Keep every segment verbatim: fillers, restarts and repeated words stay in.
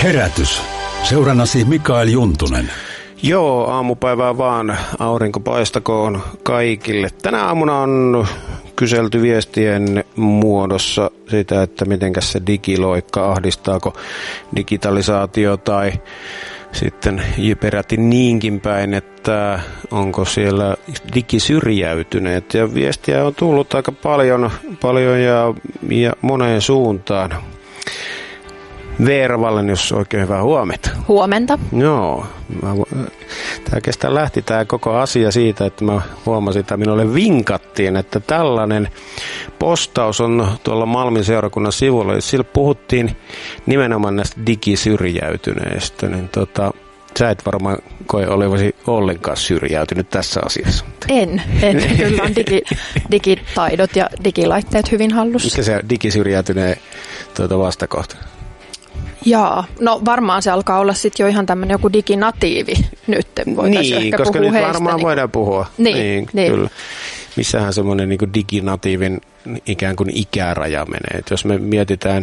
Herätys. Seurannasi Mikael Juntunen. Joo, aamupäivää vaan. Aurinko paistakoon kaikille. Tänä aamuna on kyselty viestien muodossa sitä, että mitenkäs se digiloikka, ahdistaako digitalisaatio tai sitten peräti niinkin päin, että onko siellä digisyrjäytyneet. Ja viestiä on tullut aika paljon, paljon ja, ja moneen suuntaan. Veera Wallenius, oikein hyvää huomenta. Huomenta. Joo. Tämä kestää lähti tämä koko asia siitä, että mä huomasin, että minulle vinkattiin, että tällainen postaus on tuolla Malmin seurakunnan sivulla. Sillä puhuttiin nimenomaan näistä digisyrjäytyneistä, niin tota, sä et varmaan koe olevasi ollenkaan syrjäytynyt tässä asiassa. En, en. Kyllä on digi, digitaidot ja digilaitteet hyvin hallussa. Mikä se digisyrjäytyneen tuota vastakohta? Jaa, no varmaan se alkaa olla sitten jo ihan tämmöinen joku diginatiivi nyt. Niin, ehkä koska nyt varmaan niin voidaan puhua. Niin, niin, niin. Kyllä. Missähän semmoinen niin kuin diginatiivin ikään kuin ikäraja menee. Et jos me mietitään,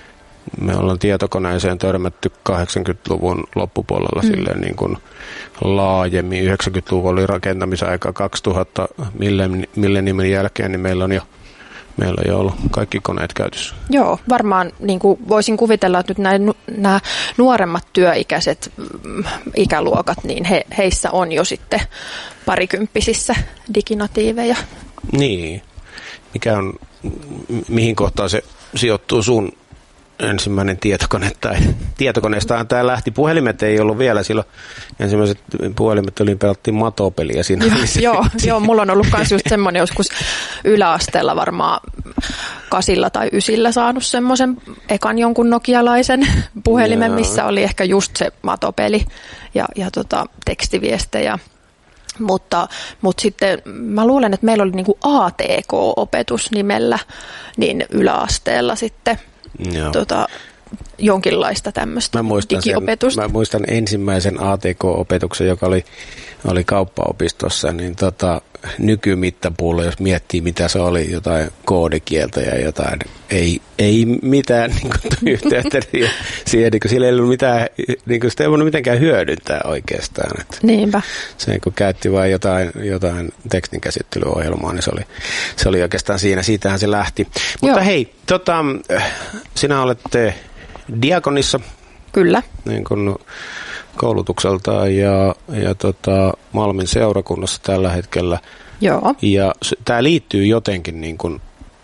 me ollaan tietokoneeseen törmätty kahdeksankymmentäluvun loppupuolella mm. silleen niin kuin laajemmin. yhdeksänkymmentäluvun oli rakentamisaika, kaksituhatta millenniumin jälkeen, niin meillä on jo Meillä on jo ollut kaikki koneet käytössä. Joo, varmaan niin kuin voisin kuvitella, että nyt nämä, nämä nuoremmat työikäiset ikäluokat, niin he, heissä on jo sitten parikymppisissä diginatiiveja. Niin. Mikä on, mihin kohtaan se sijoittuu sun ensimmäinen tietokone? Tai tietokoneestahan tämä lähti. Puhelimet ei ollut vielä silloin. Ensimmäiset puhelimet oli, pelattiin matopeliä siinä. Joo, joo, joo, mulla on ollut myös just semmoinen joskus yläasteella varmaan kasilla tai ysillä saanut semmoisen ekan jonkun nokialaisen puhelimen, missä oli ehkä just se matopeli ja, ja tota, tekstiviestejä. Mutta, mutta sitten mä luulen, että meillä oli niinku A T K-opetus nimellä niin yläasteella sitten tota, jonkinlaista tämmöistä digiopetusta. Sen, mä muistan ensimmäisen A T K-opetuksen, joka oli, oli kauppaopistossa, niin tota, nykymittapuulla, jos miettii mitä se oli, jotain koodikieltä ja jotain, ei, ei mitään niin kuin, yhteyttä siihen, niin kuin, sillä ei ollut mitään, niin kuin, sitä ei voinut mitenkään hyödyntää oikeastaan. Että niinpä. Se kun käytti vain jotain, jotain tekstinkäsittelyohjelmaa, niin se oli, se oli oikeastaan siinä, siitähän se lähti. Mutta Joo. hei, tota, sinä olette diakonissa. Kyllä. Niin kuin koulutukseltaan ja, ja tota, Malmin seurakunnassa tällä hetkellä. Joo. Ja tämä liittyy jotenkin, niin kuin,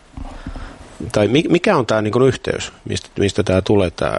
tai mikä on tämä niin kuin yhteys, mistä, mistä tämä tulee tämä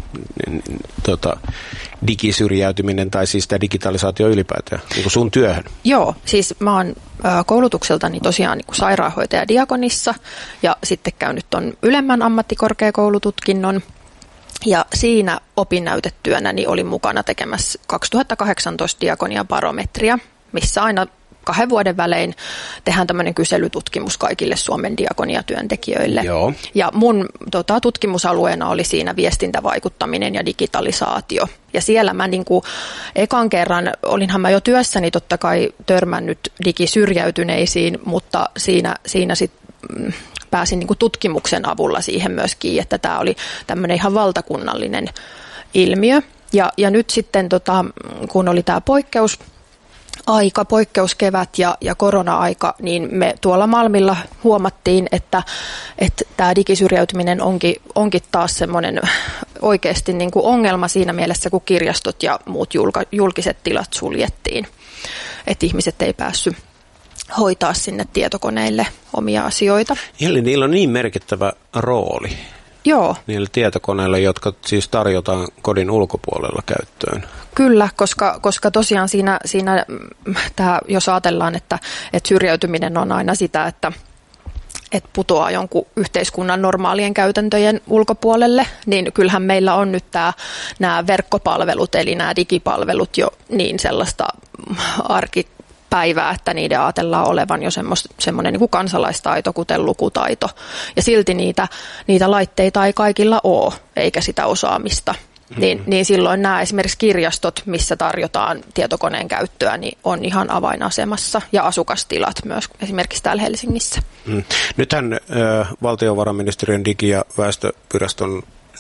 tota, digisyrjäytyminen tai siis tämä digitalisaatio ylipäätään niin kuin sun työhön? Joo, siis mä oon koulutukseltani tosiaan niin kuin sairaanhoitaja diakonissa ja sitten käynyt ton ylemmän ammattikorkeakoulututkinnon. Ja siinä opinnäytetyönäni olin mukana tekemässä kaksituhattakahdeksantoista diakoniabarometria, missä aina kahden vuoden välein tehdään tämmöinen kyselytutkimus kaikille Suomen diakoniatyöntekijöille. Joo. Ja mun tota, tutkimusalueena oli siinä viestintävaikuttaminen ja digitalisaatio. Ja siellä mä niin kuin ekan kerran, olinhan mä jo työssäni totta kai törmännyt digisyrjäytyneisiin, mutta siinä, siinä sitten Mm, pääsin niin kuin tutkimuksen avulla siihen myöskin, että tämä oli tämmöinen ihan valtakunnallinen ilmiö. Ja, ja nyt sitten, tota, kun oli tämä poikkeusaika, poikkeuskevät ja, ja korona-aika, niin me tuolla Malmilla huomattiin, että, että tämä digisyrjäytyminen onkin, onkin taas semmoinen oikeasti niin kuin ongelma siinä mielessä, kun kirjastot ja muut julka, julkiset tilat suljettiin, että ihmiset ei päässyt hoitaa sinne tietokoneille omia asioita. Eli niillä on niin merkittävä rooli. Joo. Niillä tietokoneilla, jotka siis tarjotaan kodin ulkopuolella käyttöön. Kyllä, koska, koska tosiaan siinä, siinä tää, jos ajatellaan, että, että syrjäytyminen on aina sitä, että, että putoaa jonkun yhteiskunnan normaalien käytäntöjen ulkopuolelle, niin kyllähän meillä on nyt tää, nämä verkkopalvelut, eli nämä digipalvelut jo niin sellaista arki päivää, että niiden ajatellaan olevan jo semmoinen niin kuin kansalaistaito, kuten lukutaito. Ja silti niitä, niitä laitteita ei kaikilla ole, eikä sitä osaamista. Mm-hmm. Niin, niin silloin nämä esimerkiksi kirjastot, missä tarjotaan tietokoneen käyttöä, niin on ihan avainasemassa. Ja asukastilat myös esimerkiksi täällä Helsingissä. Mm. Nythän äh, valtiovarainministeriön digi- ja väestöviraston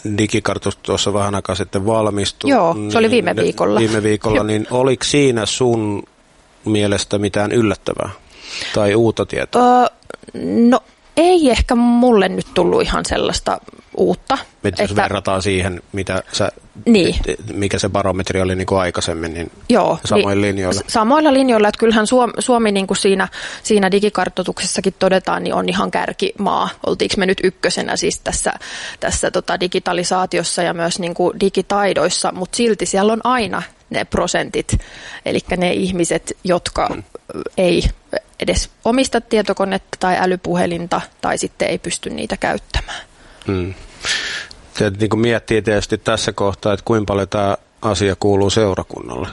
digikartus tuossa vähän aikaa sitten valmistui. Joo, se oli viime viikolla. Viime viikolla, niin oliko siinä sun mielestä mitään yllättävää tai uutta tietoa? Öö, no ei ehkä mulle nyt tullut ihan sellaista uutta. Että jos verrataan siihen, mitä sä, niin. mikä se barometri oli niin kuin aikaisemmin, niin joo, samoilla niin, linjoilla. Samoilla linjoilla, että kyllähän Suomi, Suomi niin kuin siinä, siinä digikartoituksessakin todetaan, niin on ihan kärkimaa. Oltiinko me nyt ykkösenä siis tässä, tässä tota digitalisaatiossa ja myös niin kuin digitaidoissa, mutta silti siellä on aina ne prosentit, eli ne ihmiset, jotka hmm. ei edes omista tietokonetta tai älypuhelinta tai sitten ei pysty niitä käyttämään. Hmm. Se niin kuin miettii tietysti tässä kohtaa, että kuinka paljon tämä asia kuuluu seurakunnalle.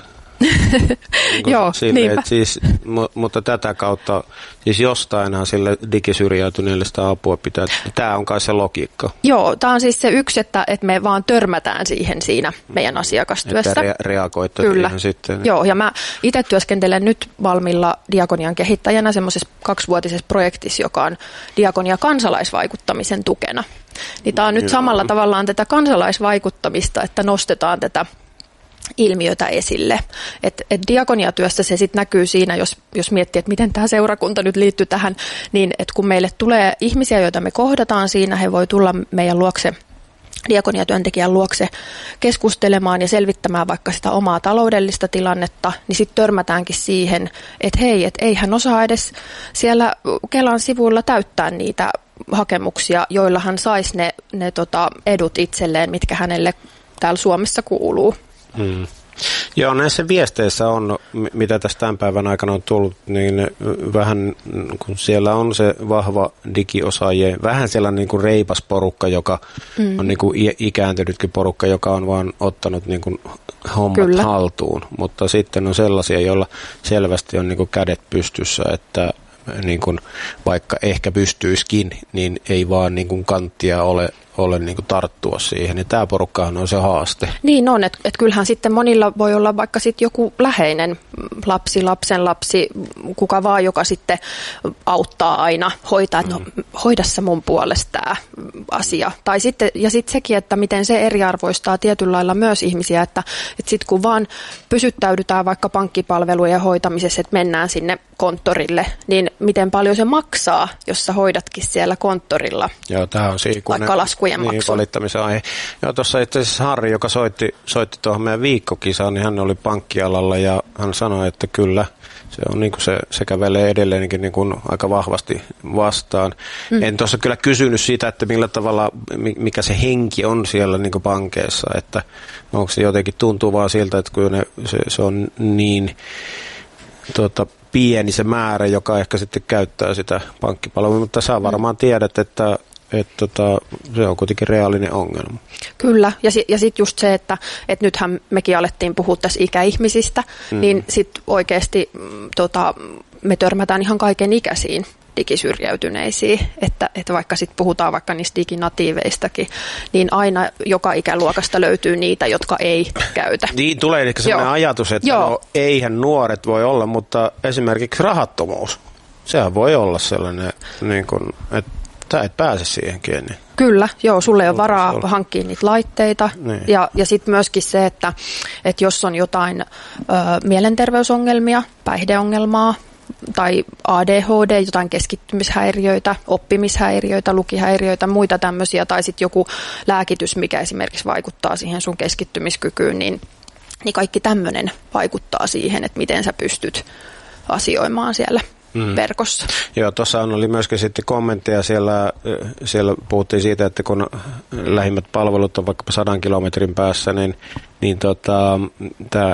niin Joo, sille, siis, mutta tätä kautta, siis jostainhan sille digisyrjäytyneelle sitä apua pitää. Tämä on kai se logiikka. Joo, tämä on siis se yksi, että, että me vaan törmätään siihen siinä meidän asiakastyössä. Että re- reagoitte Kyllä. siihen sitten. Joo, ja mä itse työskentelen nyt Valmilla diakonian kehittäjänä semmoisessa kaksivuotisessa projektissa, joka on diakonia kansalaisvaikuttamisen tukena. Niin tämä on nyt Joo. samalla tavallaan tätä kansalaisvaikuttamista, että nostetaan tätä ilmiötä esille. Et, et diakoniatyössä se sitten näkyy siinä, jos, jos miettii, että miten tämä seurakunta nyt liittyy tähän, niin että kun meille tulee ihmisiä, joita me kohdataan siinä, he voi tulla meidän luokse, diakoniatyöntekijän luokse keskustelemaan ja selvittämään vaikka sitä omaa taloudellista tilannetta, niin sitten törmätäänkin siihen, että hei, et ei hän osaa edes siellä Kelan sivuilla täyttää niitä hakemuksia, joilla hän saisi ne, ne tota edut itselleen, mitkä hänelle täällä Suomessa kuuluu. Hmm. Joo, näissä viesteissä on, mitä tässä tämän päivän aikana on tullut, niin vähän, kun siellä on se vahva digiosaajien, vähän sellainen niin kuin reipas porukka, joka mm. on niin kuin ikääntynytkin porukka, joka on vaan ottanut niin kuin hommat Kyllä. haltuun, mutta sitten on sellaisia, joilla selvästi on niin kuin kädet pystyssä, että niin kuin, vaikka ehkä pystyisikin, niin ei vaan niin kuin kanttia ole, ole niin kuin tarttua siihen. Ja tämä porukkahan on se haaste. Niin on, että et kyllähän sitten monilla voi olla vaikka sitten joku läheinen lapsi, lapsen lapsi, kuka vaan, joka sitten auttaa aina, hoitaa, että mm. no, hoida sä mun puolesta tämä asia. Tai sitten, ja sitten sekin, että miten se eriarvoistaa tietyllä lailla myös ihmisiä, että, että sitten kun vaan pysyttäydytään vaikka pankkipalvelujen hoitamisessa, että mennään sinne konttorille, niin miten paljon se maksaa, jos sä hoidatkin siellä konttorilla. Joo, tämä on siinä, vaikka laskujen niin, maksu. valittamisen aihe. Joo, tuossa itse asiassa Harri, joka soitti, soitti tuohon meidän viikkokisaan, niin hän oli pankkialalla ja hän sanoi, että kyllä, se on niin kuin se, se kävelee edelleenkin niin kuin aika vahvasti vastaan. Mm. En tuossa kyllä kysynyt siitä, että millä tavalla, mikä se henki on siellä niin kuin pankeissa, että onko se jotenkin tuntuu vaan siltä, että kun ne, se, se on niin tuota, pieni se määrä, joka ehkä sitten käyttää sitä pankkipalvelua, mutta sä varmaan tiedät, että että tota, se on kuitenkin reaalinen ongelma. Kyllä, ja, si- ja sitten just se, että et nythän mekin alettiin puhua tässä ikäihmisistä, mm. niin sitten oikeasti tota, me törmätään ihan kaiken ikäisiin digisyrjäytyneisiin, että, että vaikka sitten puhutaan vaikka niistä diginatiiveistakin, niin aina joka ikäluokasta löytyy niitä, jotka ei käytä. Niin tulee ehkä sellainen ajatus, että no, eihän nuoret voi olla, mutta esimerkiksi rahattomuus, sehän voi olla sellainen, niin kun, että sä et pääse siihen kiinni. Kyllä, joo, sulle ei ole varaa hankkia niitä laitteita. Niin. Ja, ja sitten myöskin se, että, että jos on jotain ö, mielenterveysongelmia, päihdeongelmaa tai A D H D, jotain keskittymishäiriöitä, oppimishäiriöitä, lukihäiriöitä, muita tämmöisiä, tai sitten joku lääkitys, mikä esimerkiksi vaikuttaa siihen sun keskittymiskykyyn, niin, niin kaikki tämmöinen vaikuttaa siihen, että miten sä pystyt asioimaan siellä Mm. verkossa. Joo, tuossa oli myöskin sitten kommentteja, siellä, siellä puhuttiin siitä, että kun lähimmät palvelut on vaikka sadan kilometrin päässä, niin, niin tota, tämä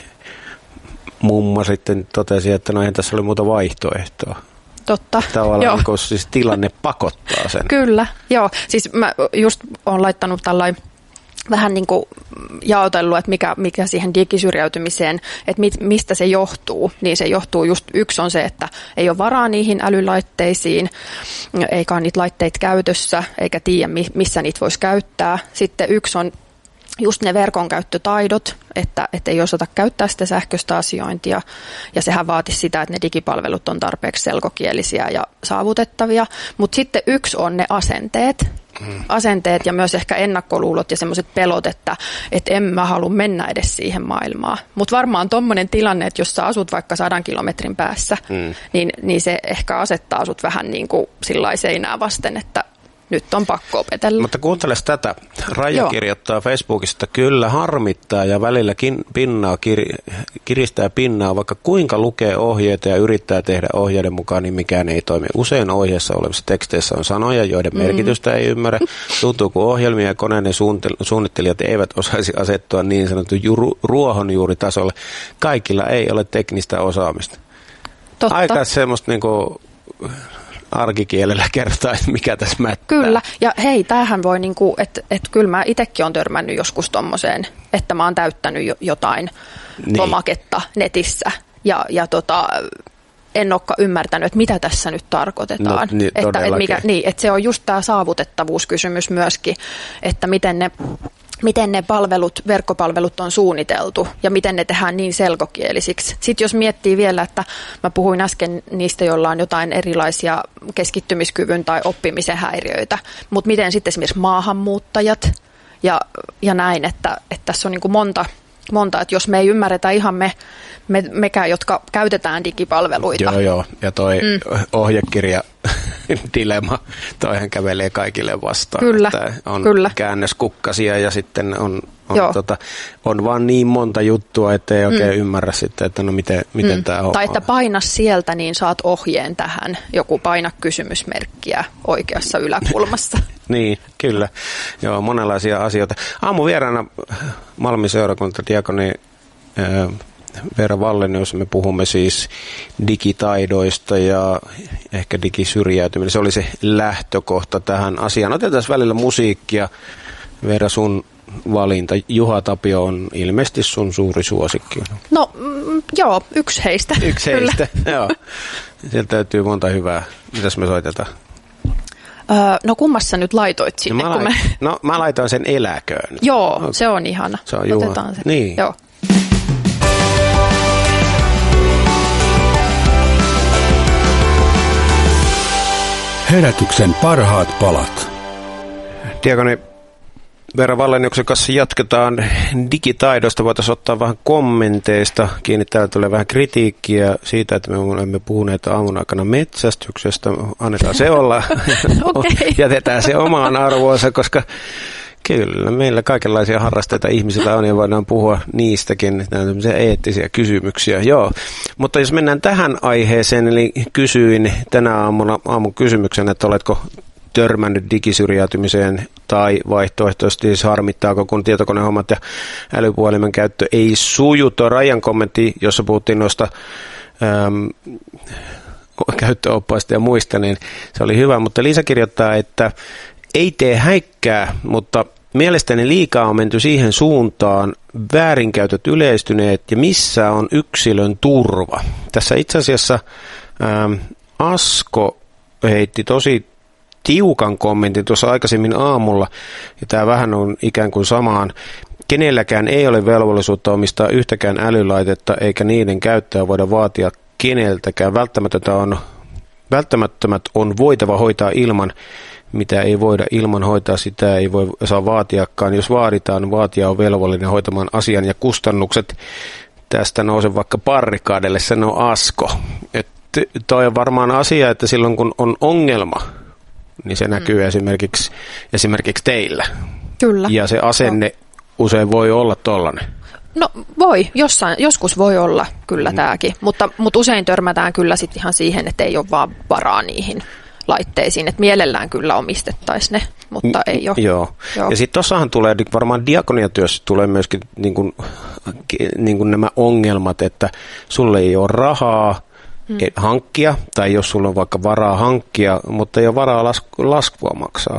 mummo sitten totesi, että no eihän tässä oli muuta vaihtoehtoa. Totta, tavallaan kun siis tilanne pakottaa sen. Kyllä, joo. Siis mä just olen laittanut tällainen vähän niin kuin jaotellut, että mikä, mikä siihen digisyrjäytymiseen, että mit, mistä se johtuu, niin se johtuu just, yksi on se, että ei ole varaa niihin älylaitteisiin, eikä ole niitä laitteita käytössä, eikä tiedä missä niitä voisi käyttää. Sitten yksi on just ne verkonkäyttötaidot, että, että ei osata käyttää sitä sähköistä asiointia, ja sehän vaatisi sitä, että ne digipalvelut on tarpeeksi selkokielisiä ja saavutettavia, mutta sitten yksi on ne asenteet, hmm. asenteet ja myös ehkä ennakkoluulot ja semmoiset pelot, että, että en mä halua mennä edes siihen maailmaan, mutta varmaan tommoinen tilanne, että jos sä asut vaikka sadan kilometrin päässä, hmm. niin, niin se ehkä asettaa sut vähän niin kuin sillai seinää vasten, että nyt on pakko opetella. Mutta kuunteles tätä. Raija Joo. kirjoittaa Facebookista, kyllä harmittaa ja välillä kin, pinnaa, kir, kiristää pinnaa, vaikka kuinka lukee ohjeita ja yrittää tehdä ohjeiden mukaan, niin mikään ei toimi. Usein ohjeessa olevissa teksteissä on sanoja, joiden mm. merkitystä ei ymmärrä. Tuntuu, kun ohjelmia ja koneiden suunnittelijat eivät osaisi asettua niin sanotun ju, ruohonjuuritasolle. Kaikilla ei ole teknistä osaamista. Totta. Aika semmoista niinku arkikielellä kertaa, että mikä tässä mättää. Kyllä, ja hei, tämähän voi, niinku, että et kyllä mä itsekin olen törmännyt joskus tommoseen, että mä oon täyttänyt jo, jotain niin. lomaketta netissä, ja, ja tota, en olekaan ymmärtänyt, että mitä tässä nyt tarkoitetaan. No, niin, että, et mikä, niin, että se on just tämä saavutettavuuskysymys myöskin, että miten ne miten ne palvelut, verkkopalvelut on suunniteltu ja miten ne tehdään niin selkokielisiksi. Sitten jos miettii vielä, että mä puhuin äsken niistä, joilla on jotain erilaisia keskittymiskyvyn tai oppimisen häiriöitä, mutta miten sitten esimerkiksi maahanmuuttajat ja, ja näin, että, että tässä on niin kuin monta, monta, että jos me ei ymmärretä ihan me, me mekään, jotka käytetään digipalveluita. Joo, joo, ja toi mm. ohjekirja dilemma, toihan kävelee kaikille vastaan. Kyllä, että on kyllä. käännöskukkasia ja sitten on, on, tota, on vaan niin monta juttua, että ei oikein mm. ymmärrä sitten, että no miten, miten mm. tämä on. Tai että paina sieltä, niin saat ohjeen tähän. Joku paina kysymysmerkkiä oikeassa yläkulmassa. Niin, kyllä. Joo, monenlaisia asioita. Aamuvieraana Malmin seurakunta diakoni ää, Veera Wallenius, me puhumme siis digitaidoista ja ehkä digisyrjäytyminen. Se oli se lähtökohta tähän asiaan. Otetaan välillä musiikkia. Veera, sun valinta. Juha Tapio on ilmeisesti sun suuri suosikki. No mm, joo, yksi heistä. Yksi heistä, joo. Sieltä täytyy monta hyvää. Mitäs me soitetaan? Öö, no kummassa nyt laitoit sinne? No mä, kun lait- me... no, mä laitoin sen Eläköön. Joo, okay. Se on ihana. Se on Juha. Otetaan se. Niin. Joo. Herätyksen parhaat palat. Diakoni Veera Walleniuksen kanssa jatketaan digitaidosta. Voitaisiin ottaa vähän kommenteista. Kiinni täällä tulee vähän kritiikkiä siitä, että me olemme puhuneet aamun aikana metsästyksestä. Annetaan se olla. Okay. Jätetään se omaan arvoonsa, koska kyllä meillä kaikenlaisia harrasteita ihmisillä on ja voidaan puhua niistäkin. Nämä on tämmöisiä eettisiä kysymyksiä. Joo. Mutta jos mennään tähän aiheeseen, eli kysyin tänä aamuna aamun kysymyksen, että oletko törmännyt digisyrjäytymiseen tai vaihtoehtoisesti siis harmittaako, kun tietokonehommat ja älypuhelimen käyttö ei suju. Tuo Rajan kommentti, jossa puhuttiin noista äm, käyttöoppaista ja muista, niin se oli hyvä. Mutta Liisa kirjoittaa, että ei tee häikkää, mutta mielestäni liikaa on menty siihen suuntaan, väärinkäytöt yleistyneet ja missä on yksilön turva. Tässä itse asiassa äm, Asko heitti tosi tiukan kommentin tuossa aikaisemmin aamulla, ja tämä vähän on ikään kuin samaan. Kenelläkään ei ole velvollisuutta omistaa yhtäkään älylaitetta, eikä niiden käyttöä voida vaatia keneltäkään. Välttämätöntä on, välttämättömät on voitava hoitaa ilman, mitä ei voida ilman hoitaa, sitä ei voi saa vaatiakaan. Jos vaaditaan, vaatija on velvollinen hoitamaan asian ja kustannukset. Tästä nousee vaikka barrikaadelle, sanoo Asko. Että toi on varmaan asia, että silloin kun on ongelma, niin se näkyy mm. esimerkiksi, esimerkiksi teillä. Kyllä. Ja se asenne no. usein voi olla tollainen. No voi, jossain, joskus voi olla kyllä mm. tämäkin, mutta, mutta usein törmätään kyllä sitten ihan siihen, että ei ole vaan varaa niihin laitteisiin, että mielellään kyllä omistettaisiin ne, mutta mm, ei ole. Joo, joo. Ja sitten tuossahan tulee, varmaan diakoniatyössä tulee myöskin niin kuin, niin kuin nämä ongelmat, että sulle ei ole rahaa, Hmm. hankkia, tai jos sulla on vaikka varaa hankkia, mutta ei ole varaa lasku, laskua maksaa.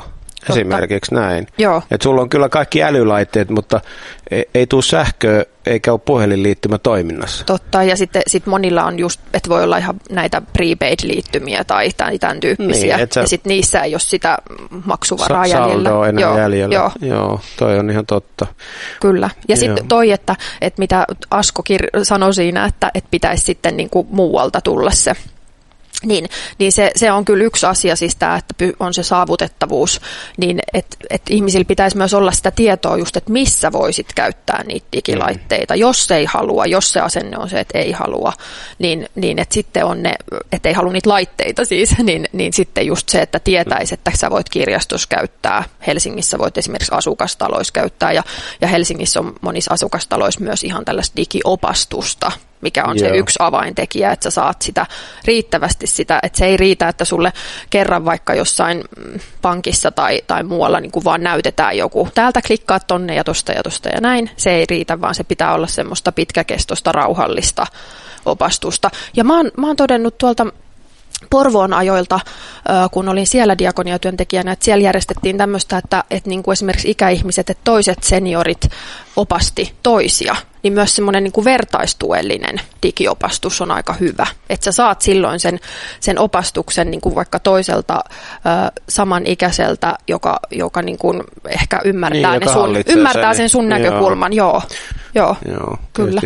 Esimerkiksi näin. Joo. Et sulla on kyllä kaikki älylaitteet, mutta ei, ei tule sähköä eikä ole puhelinliittymä toiminnassa. Totta, ja sitten sit monilla on just, että voi olla ihan näitä prepaid-liittymiä tai tämän tyyppisiä, niin, sä... ja sitten niissä ei ole sitä maksuvaraa Sa- jäljellä. Saldoa enää joo, jäljellä. Joo. joo, toi on ihan totta. Kyllä, ja sitten toi, että, että mitä Asko kir- sanoi siinä, että, että pitäisi sitten niin kuin muualta tulla se. Niin, niin se, se on kyllä yksi asia, siis tämä, että on se saavutettavuus, niin että et ihmisillä pitäisi myös olla sitä tietoa just, että missä voisit käyttää niitä digilaitteita, mm. jos ei halua, jos se asenne on se, että ei halua, niin, niin että sitten on ne, että ei halua niitä laitteita siis, niin, niin sitten just se, että tietäisi, että sä voit kirjastossa käyttää, Helsingissä voit esimerkiksi asukastaloissa käyttää, ja, ja Helsingissä on monissa asukastaloissa myös ihan tällaista digiopastusta, mikä on Joo. se yksi avaintekijä, että sä saat sitä riittävästi sitä, että se ei riitä, että sulle kerran vaikka jossain pankissa tai, tai muualla niin kuin vaan näytetään joku, täältä klikkaa tonne ja tosta ja tosta ja näin, se ei riitä, vaan se pitää olla semmoista pitkäkestoista, rauhallista opastusta. Ja mä oon, mä oon todennut tuolta Porvoon ajoilta, kun olin siellä diakoniatyöntekijänä, että siellä järjestettiin tämmöistä, että, että niin kuin esimerkiksi ikäihmiset, että toiset seniorit opasti toisia, niin myös semmoinen niin kuin vertaistuellinen digiopastus on aika hyvä. Että sä saat silloin sen, sen opastuksen niin kuin vaikka toiselta ö, samanikäiseltä, joka, joka niin kuin ehkä ymmärtää, niin, ne sun, ymmärtää sen, sen sun näkökulman. Joo, joo, joo kyllä.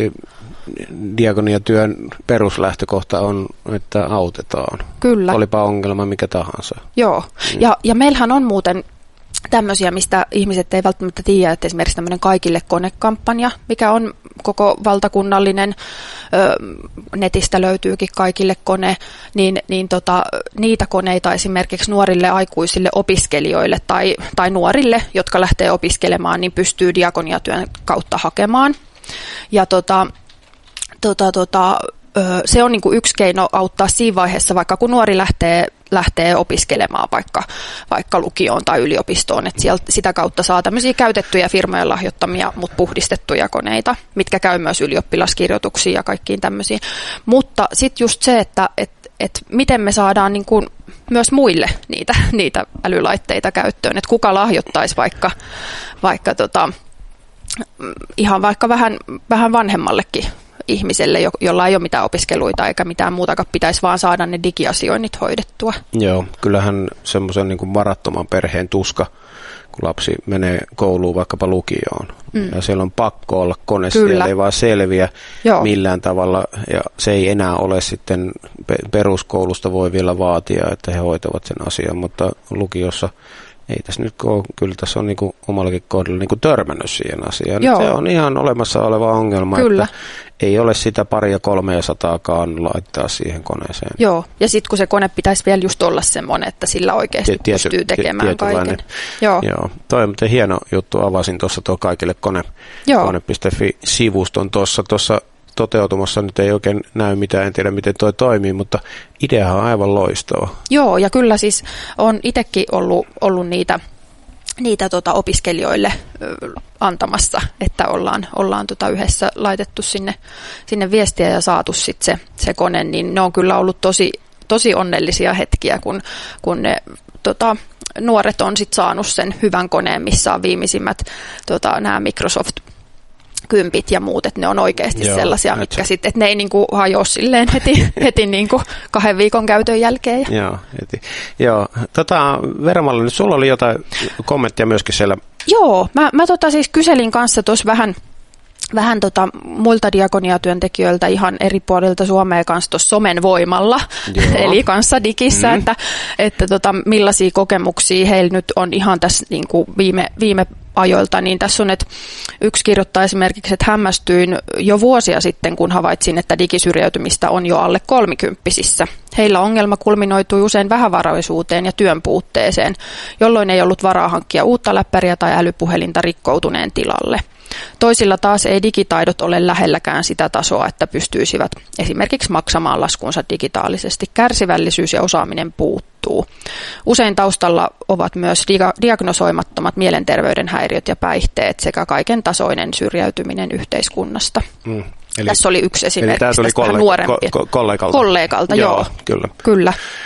Diakoniatyön peruslähtökohta on, että autetaan. Kyllä. Olipa ongelma mikä tahansa. Joo, mm. ja, ja meillähän on muuten tämmöisiä, mistä ihmiset ei välttämättä tiedä, että esimerkiksi tämmöinen Kaikille kone-kampanja, mikä on koko valtakunnallinen, ö, netistä löytyykin Kaikille kone, niin, niin tota, niitä koneita esimerkiksi nuorille aikuisille opiskelijoille tai, tai nuorille, jotka lähtee opiskelemaan, niin pystyy diakoniatyön kautta hakemaan. Ja tota, tota, tota, se on niin kuin yksi keino auttaa siinä vaiheessa, vaikka kun nuori lähtee, lähtee opiskelemaan vaikka, vaikka lukioon tai yliopistoon, että sieltä, sitä kautta saa tämmöisiä käytettyjä firmojen lahjoittamia, mutta puhdistettuja koneita, mitkä käy myös ylioppilaskirjoituksiin ja kaikkiin tämmöisiin. Mutta sitten just se, että et, et miten me saadaan niin kuin myös muille niitä, niitä älylaitteita käyttöön, että kuka lahjoittaisi vaikka, vaikka tota, ihan vaikka vähän, vähän vanhemmallekin ihmiselle, jolla ei ole mitään opiskeluita eikä mitään muutakaan, pitäisi vaan saada ne digiasioinnit hoidettua. Joo, kyllähän semmoisen niin kuin varattoman perheen tuska, kun lapsi menee kouluun vaikkapa lukioon. Mm. Ja siellä on pakko olla kone, siellä ei vaan selviä Joo. millään tavalla. Ja se ei enää ole sitten, peruskoulusta voi vielä vaatia, että he hoitavat sen asian, mutta lukiossa ei tässä nyt ole, kyllä tässä on niinku omallakin kohdalla niinku törmännyt siihen asiaan. Se on ihan olemassa oleva ongelma, kyllä. että ei ole sitä paria kolmea sataakaan laittaa siihen koneeseen. Joo, ja sitten kun se kone pitäisi vielä just olla semmoinen, että sillä oikeasti Tiety, pystyy tekemään kaiken. Joo. Joo, toi on hieno juttu, avasin tuossa tuo kaikille kone, kone piste fi-sivuston tuossa tuossa toteutumassa nyt ei oikein näy mitään, en tiedä miten toi toimii, mutta ideahan on aivan loistava. Joo, ja kyllä siis on itsekin ollut, ollut niitä, niitä tota opiskelijoille ö, antamassa, että ollaan, ollaan tota yhdessä laitettu sinne, sinne viestiä ja saatu sit se, se kone, niin ne on kyllä ollut tosi, tosi onnellisia hetkiä, kun, kun ne tota, nuoret on sit saanut sen hyvän koneen, missä on viimeisimmät tota, nämä Microsoft kympit ja muut, että ne on oikeasti Joo, sellaisia, mitkä sitten, että ne ei niinku hajoa silleen heti, heti niinku kahden viikon käytön jälkeen. Ja. Joo, heti. Joo, tota, Vermalle, nyt sulla oli jotain kommenttia myöskin siellä. Joo, mä, mä tota siis kyselin kanssa tuossa vähän, vähän tota muilta diakoniatyöntekijöiltä ihan eri puolilta Suomea kanssa tuossa somen voimalla, eli kanssa digissä, mm. että, että tota, millaisia kokemuksia heillä nyt on ihan tässä niin kuin viime, viime ajoilta, niin tässä on, että yksi kirjoittaa esimerkiksi, että hämmästyin jo vuosia sitten, kun havaitsin, että digisyrjäytymistä on jo alle kolmikymppisissä. Heillä ongelma kulminoitui usein vähävaraisuuteen ja työn puutteeseen, jolloin ei ollut varaa hankkia uutta läppäriä tai älypuhelinta rikkoutuneen tilalle. Toisilla taas ei digitaidot ole lähelläkään sitä tasoa, että pystyisivät esimerkiksi maksamaan laskunsa digitaalisesti. Kärsivällisyys ja osaaminen puuttuu. Usein taustalla ovat myös dia- diagnosoimattomat mielenterveyden häiriöt ja päihteet sekä kaiken tasoinen syrjäytyminen yhteiskunnasta. Mm. Eli, Tässä oli yksi esimerkki tästä kollega- nuorempia. Ko- kollegalta. Kollegalta, joo. joo. Kyllä. kyllä.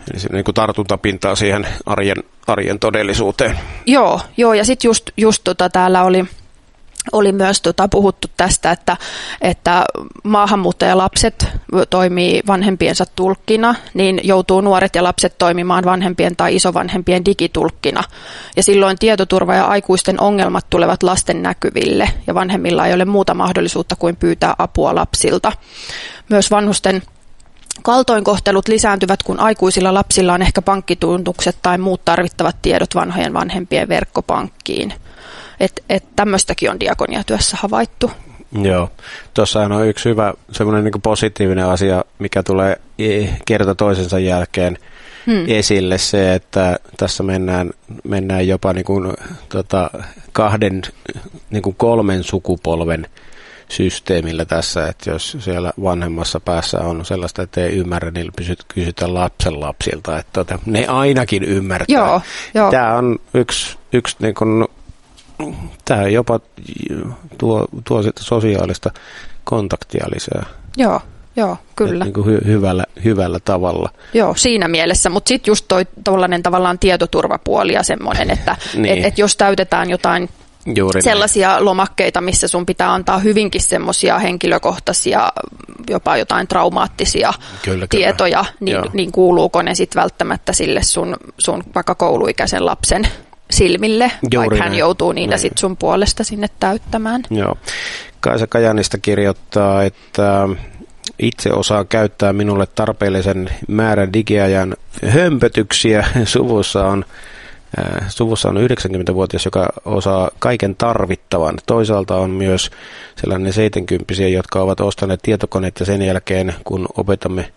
Eli se niin kuin tartuntapintaa siihen arjen, arjen todellisuuteen. Joo, joo ja sitten just, just tota, täällä oli, oli myös tota, puhuttu tästä, että, että maahanmuuttajalapset toimii vanhempiensa tulkkina, niin joutuu nuoret ja lapset toimimaan vanhempien tai isovanhempien digitulkkina. Ja silloin tietoturva ja aikuisten ongelmat tulevat lasten näkyville ja vanhemmilla ei ole muuta mahdollisuutta kuin pyytää apua lapsilta. Myös vanhusten kaltoinkohtelut lisääntyvät, kun aikuisilla lapsilla on ehkä pankkituntukset tai muut tarvittavat tiedot vanhojen vanhempien verkkopankkiin. Että et tämmöistäkin on diakoniatyössä havaittu. Joo, tuossa on yksi hyvä semmoinen niin positiivinen asia, mikä tulee kerta toisensa jälkeen hmm. esille, se, että tässä mennään, mennään jopa niin kuin, tota, kahden, niin kuin kolmen sukupolven systeemillä tässä, että jos siellä vanhemmassa päässä on sellaista, että ei ymmärrä, niin kysytään lapsen lapsilta, että tota, ne ainakin ymmärtää. Joo, jo. Tämä on yksi, yksi niin kuin, tämä jopa tuo, tuo sosiaalista kontaktia lisää. Joo, joo, kyllä. Niin kuin hy, hyvällä, hyvällä tavalla. Joo, siinä mielessä, mutta sitten just toi tuollainen tavallaan tietoturvapuoli ja semmoinen, että niin. et, et jos täytetään jotain Juuri sellaisia näin. Lomakkeita, missä sun pitää antaa hyvinkin semmoisia henkilökohtaisia, jopa jotain traumaattisia kyllä, tietoja, kyllä. Niin, niin kuuluuko ne sitten välttämättä sille sun, sun vaikka kouluikäisen lapsen silmille, Juuri vaikka hän näin. Joutuu niitä sitten sun puolesta sinne täyttämään. Joo. Kaisa Kajanista kirjoittaa, että itse osaa käyttää minulle tarpeellisen määrän digiajan hömpötyksiä. Suvussa on Suvussa on yhdeksänkymmentävuotias, joka osaa kaiken tarvittavan. Toisaalta on myös sellainen seitsemänkymppisiä, jotka ovat ostaneet tietokoneet ja sen jälkeen, kun opetamme,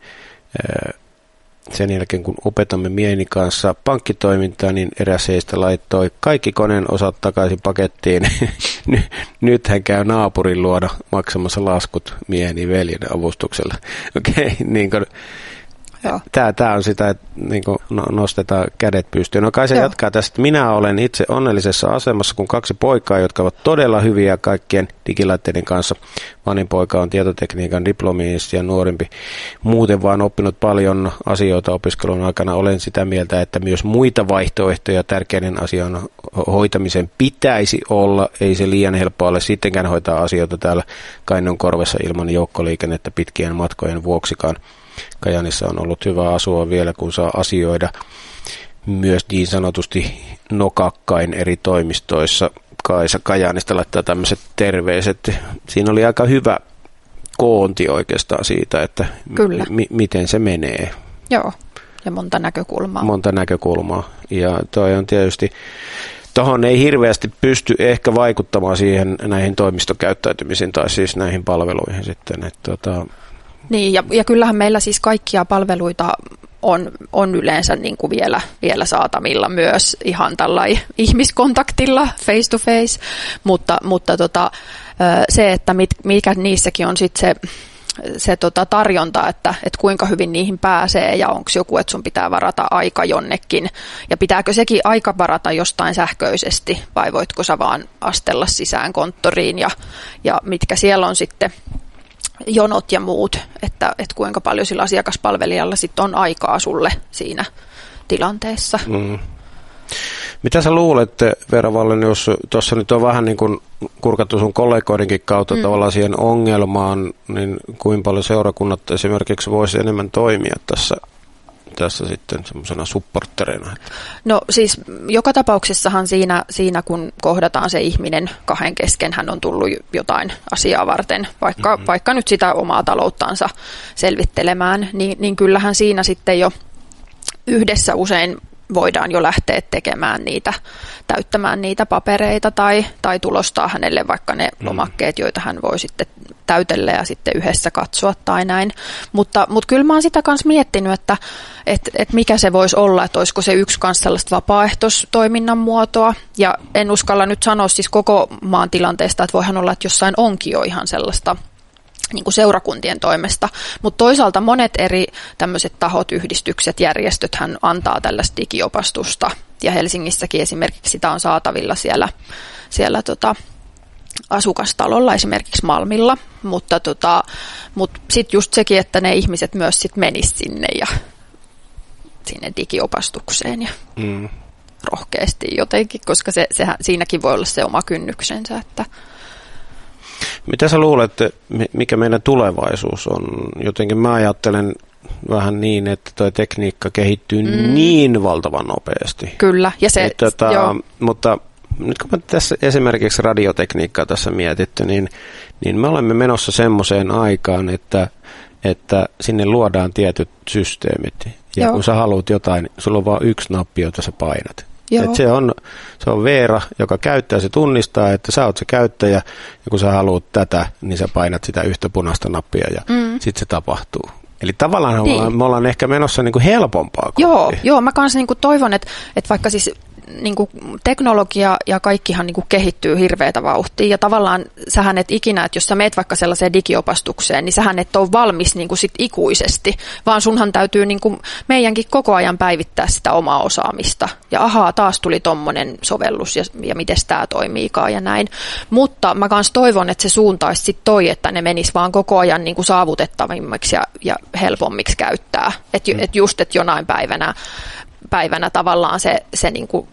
sen jälkeen, kun opetamme mieheni kanssa pankkitoimintaa, niin eräs heistä laittoi kaikki koneen osat takaisin pakettiin. Nyt hän käy naapurin luona maksamassa laskut mieheni veljen avustuksella. Okei, okay, niin kuin Tämä, tämä on sitä, että niin nostetaan kädet pystyyn. No kai se Joo. jatkaa tästä. Minä olen itse onnellisessa asemassa, kun kaksi poikaa, jotka ovat todella hyviä kaikkien digilaitteiden kanssa. Vanhin poika on tietotekniikan diplomi-insinööri ja nuorempi. Muuten vaan oppinut paljon asioita opiskelun aikana. Olen sitä mieltä, että myös muita vaihtoehtoja tärkeiden asian hoitamisen pitäisi olla. Ei se liian helppoa ole sittenkään hoitaa asioita täällä Kainuun korvessa ilman joukkoliikennettä pitkien matkojen vuoksikaan. Kajanissa on ollut hyvä asua vielä, kun saa asioida myös niin sanotusti nokakkain eri toimistoissa. Kaisa Kajanista laittaa tämmöiset terveiset. Siinä oli aika hyvä koonti oikeastaan siitä, että m- miten se menee. Joo, ja monta näkökulmaa. Monta näkökulmaa. Ja toi on tietysti, tuohon ei hirveästi pysty ehkä vaikuttamaan siihen näihin toimistokäyttäytymisiin tai siis näihin palveluihin sitten, että tota, niin, ja, ja kyllähän meillä siis kaikkia palveluita on, on yleensä niin kuin vielä, vielä saatavilla myös ihan tällainen ihmiskontaktilla, face to face, mutta, mutta tota, se, että mit, mikä niissäkin on sitten se, se tota tarjonta, että, että kuinka hyvin niihin pääsee ja onko joku, että sun pitää varata aika jonnekin ja pitääkö sekin aika varata jostain sähköisesti vai voitko sä vaan astella sisään konttoriin ja, ja mitkä siellä on sitten jonot ja muut, että, että kuinka paljon sillä asiakaspalvelijalla sitten on aikaa sulle siinä tilanteessa. Mm. Mitä sä luulet, Veera Wallen, jos tuossa nyt on vähän niin kuin kurkattu sun kollegoidenkin kautta mm. tavallaan siihen ongelmaan, niin kuinka paljon seurakunnat esimerkiksi voisi enemmän toimia tässä, tässä sitten semmoisena supportterina? No siis joka tapauksessahan siinä, siinä kun kohdataan se ihminen kahden kesken, hän on tullut jotain asiaa varten, vaikka, mm-hmm. vaikka nyt sitä omaa talouttansa selvittelemään, niin, niin kyllähän siinä sitten jo yhdessä usein voidaan jo lähteä tekemään niitä, täyttämään niitä papereita tai, tai tulostaa hänelle vaikka ne lomakkeet, joita hän voi sitten täytellä ja sitten yhdessä katsoa tai näin. Mutta, mutta kyllä mä oon sitä kanssa miettinyt, että et, et mikä se voisi olla, että olisiko se yksi kanssa sellaista vapaaehtoistoiminnan muotoa. Ja en uskalla nyt sanoa siis koko maan tilanteesta, että voihan olla, että jossain onkin jo ihan sellaista niin kuin seurakuntien toimesta, mutta toisaalta monet eri tämmöiset tahot, yhdistykset, järjestöt hän antaa tällaista digiopastusta ja Helsingissäkin esimerkiksi sitä on saatavilla siellä, siellä tota, asukastalolla, esimerkiksi Malmilla, mutta tota, mut sitten just sekin, että ne ihmiset myös sit menis sinne ja sinne digiopastukseen ja Mm. rohkeasti jotenkin, koska se, sehän, siinäkin voi olla se oma kynnyksensä. Että Mitä sä luulet, mikä meidän tulevaisuus on? Jotenkin mä ajattelen vähän niin, että tuo tekniikka kehittyy mm. niin valtavan nopeasti. Kyllä, ja se, Et, tota, joo. Mutta nyt kun me tässä esimerkiksi radiotekniikkaa tässä mietitty, niin, niin me olemme menossa semmoiseen aikaan, että, että sinne luodaan tietyt systeemit. Ja joo. kun sä haluat jotain, sulla on vain yksi nappi, jota sä painat. Et se on, se on Veera, joka käyttää, se tunnistaa, että sä oot se käyttäjä, ja kun sä haluat tätä, niin sä painat sitä yhtä punaista nappia, ja mm. sitten se tapahtuu. Eli tavallaan niin. me, ollaan, me ollaan ehkä menossa niin kuin helpompaa kohti. Joo, joo, mä kanssa niin kuin toivon, että, että vaikka siis niin kuin teknologia ja kaikkihan niin kuin kehittyy hirveätä vauhtia, ja tavallaan sähän et ikinä, että jos sä meet vaikka sellaiseen digiopastukseen, niin sähän et ole valmis niin kuin sit ikuisesti, vaan sunhan täytyy niin kuin meidänkin koko ajan päivittää sitä omaa osaamista. Ja ahaa, taas tuli tommonen sovellus ja, ja miten tämä toimiikaan ja näin. Mutta mä kanssa toivon, että se suuntaisi sit toi, että ne menis vaan koko ajan niin kuin saavutettavimmiksi ja, ja helpommiksi käyttää. Että mm. et just, että jonain päivänä päivänä tavallaan se, se niin kuin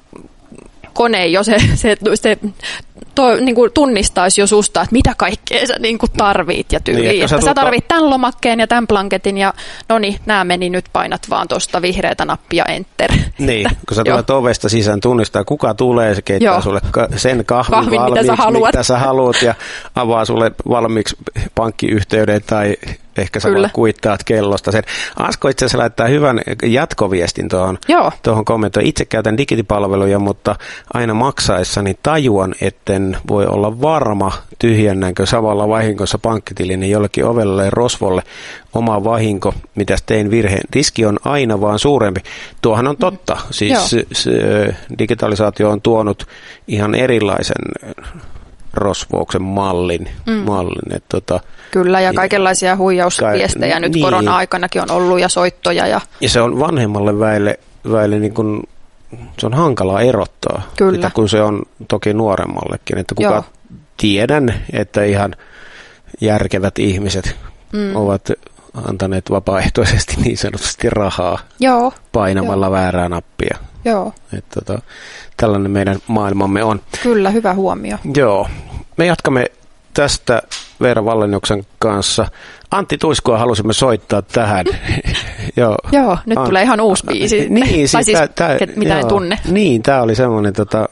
kone jo se, se, se to, niin kuin tunnistaisi jo susta, että mitä kaikkea sä niin kuin tarvit ja tyyliin. Niin, että, että sä tarvit tämän lomakkeen ja tämän blanketin ja no niin, nämä meni, nyt painat vaan tuosta vihreätä nappia enter. Niin, kun sä tulet ovesta sisään, tunnistaa kuka tulee, se keittää joo. sulle sen kahvin, kahvin valmiiksi, mitä sä, mitä sä haluat ja avaa sulle valmiiksi pankkiyhteyden tai ehkä sä vaan kuittaat kellosta sen. Asko itse asiassa laittaa hyvän jatkoviestin tuohon, tuohon kommentoon. Itse käytän digitipalveluja, mutta aina maksaessani tajuan, etten voi olla varma, tyhjennänkö samalla vahingossa pankkitilini jollekin ovelle rosvolle oma vahinko, mitä tein virheen. Riski on aina vaan suurempi. Tuohan on totta. Siis se, se, digitalisaatio on tuonut ihan erilaisen rosvouksen mallin. Mm. mallin että tota, Kyllä, ja kaikenlaisia huijausviestejä ka- nyt niin. korona-aikanakin on ollut ja soittoja. Ja, ja se on vanhemmalle väelle, väelle niin kuin, se on hankalaa erottaa, sitä, kun se on toki nuoremmallekin. Että kuka Joo. tiedän, että ihan järkevät ihmiset mm. ovat antaneet vapaaehtoisesti niin sanotusti rahaa Joo. painamalla Joo. väärää nappia. Joo. Että, tota, tällainen meidän maailmamme on. Kyllä, hyvä huomio. Joo. Me jatkamme tästä Veera Walleniuksen kanssa. Antti Tuiskua halusimme soittaa tähän. Joo. Joo, nyt An- tulee ihan uusi biisi. Niin, siis tai siis, tää, tää, mitä en tunne. Niin, tämä oli semmoinen, tota,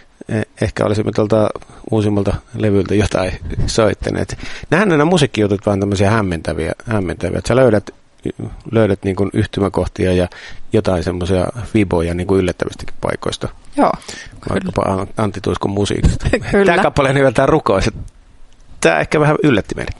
ehkä olisimme tuolta uusimmalta levyltä jotain soittaneet. Nähän nämä musiikkijutut vaan tämmöisiä hämmentäviä. hämmentäviä. Sä löydät, löydät niin kuin yhtymäkohtia ja jotain semmoisia viboja niin kuin yllättävistäkin paikoista. Joo. Vaikkapa Antti Tuiskun musiikista. Tämä kappale nimeltään Rukous. Tämä ehkä vähän yllätti meidät.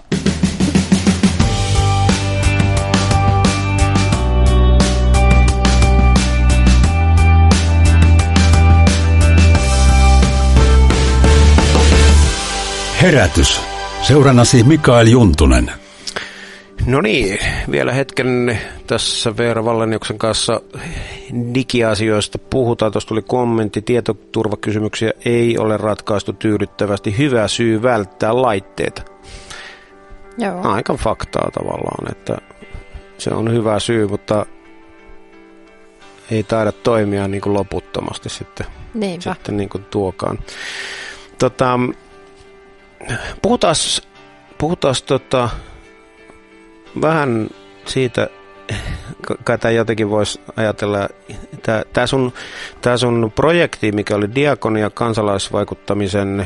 Herätys. Seurannasi Mikael Juntunen. No niin, vielä hetken tässä Veera Walleniuksen kanssa digiasioista puhutaan. Tuossa tuli kommentti, tietoturvakysymyksiä ei ole ratkaistu tyydyttävästi. Hyvä syy välttää laitteita. Joo. Aika faktaa tavallaan, että se on hyvä syy, mutta ei taida toimia niin kuin loputtomasti sitten, sitten niin kuin tuokaan. Tota, puhutaan puhutaan tota, vähän siitä, kai tämä jotenkin voisi ajatella, tämä sun, tää sun projekti, mikä oli Diakonia kansalaisvaikuttamisen